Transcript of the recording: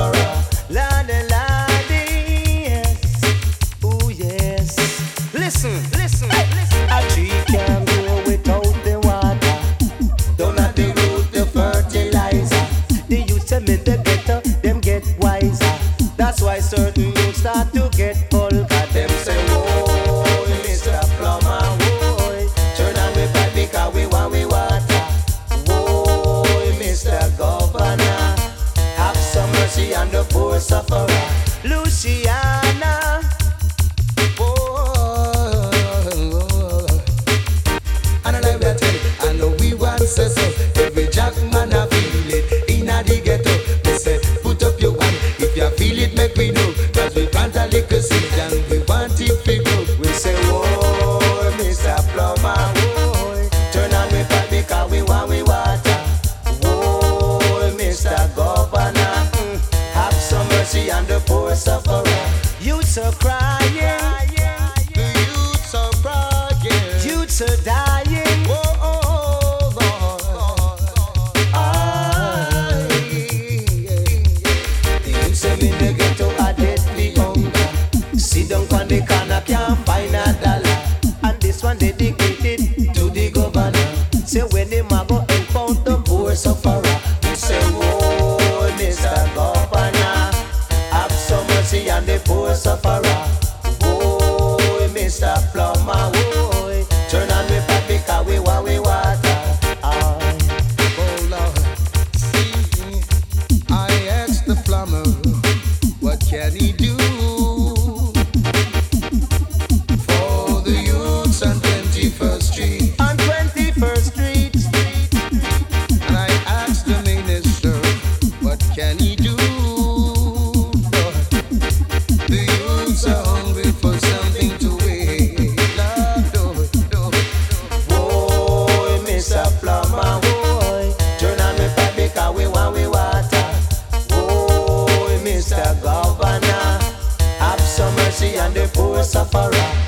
sufferer. Lordy, Lordy, yes. Oh yes. Listen, listen, listen. A tree can grow without the water. Don't have the root, the fertilizer. The youth them in the ghetto, them get wiser. That's why certain youths start to get vulgar. Them say, "Whoa, Mr. Plumber, whoa, turn on we pipe because we want we water." Whoa, Mr. Governor, have some mercy on the poor sufferer. Luciana, whoa, and I let me tell you, I know we want say so. Every jack man a feel it inna the ghetto. They say, put up your hand if you feel it, make we know. 'Cause we plant a little seed and we want it to grow. We say, whoa, Mr. Plumber, whoa, turn on we pipe because we want we water. Whoa, Mr. Governor, have some mercy on the poor sufferer. Youths are crying, the youths are crying, youths are dying. Whoa, Lord, the youths them in the ghetto are deadly hunger. Sit down on the corner, can't find a dollar. And this one dedicated to the governor. Say when him a go impound the poor sufferer. We say, whoa, Mr. Governor, have some mercy on the poor sufferer. Whoa, Mr. Plumber, whoa, turn on me pipe because we want we water. Oh Lord, see, I asked the plumber, what can he do for the youths on 21st Street? On 21st Street. And I asked the minister, what can he do? Lord, the youths are hungry for something to eat. Lord, whoa, Mr. Plumber, whoa, turn on me pipe because we want we water. Whoa, Mr. Governor, have some mercy on the poor sufferer.